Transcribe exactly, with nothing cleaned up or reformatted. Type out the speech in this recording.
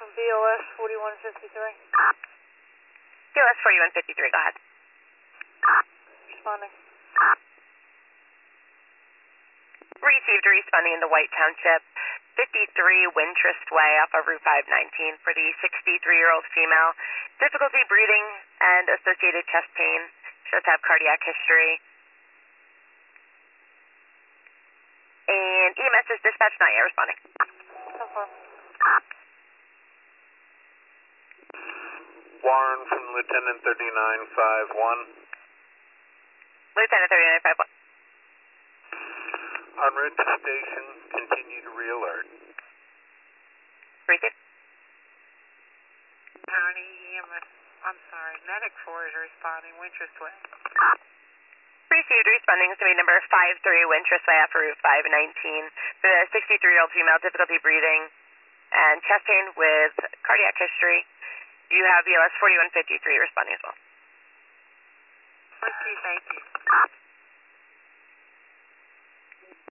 B L S forty-one fifty-three. B L S forty-one fifty-three, go ahead. Responding. Received, responding in the White Township, fifty-three Wintrust Way off of Route five nineteen for the sixty-three-year-old female. Difficulty breathing and associated chest pain. She does have cardiac history. And E M S is dispatched, not yet responding. Confirm. Warren from Lieutenant thirty-nine fifty-one. Lieutenant thirty-nine fifty-one. En route to station, continue to re-alert. Received. County E M S, I'm sorry, Medic four is responding, Wintrust Way. Received, responding to number five three Wintrust Way off of Route five nineteen for the sixty-three-year-old female, difficulty breathing and chest pain with cardiac history. You have B L S forty-one fifty-three responding as well. Okay, thank you.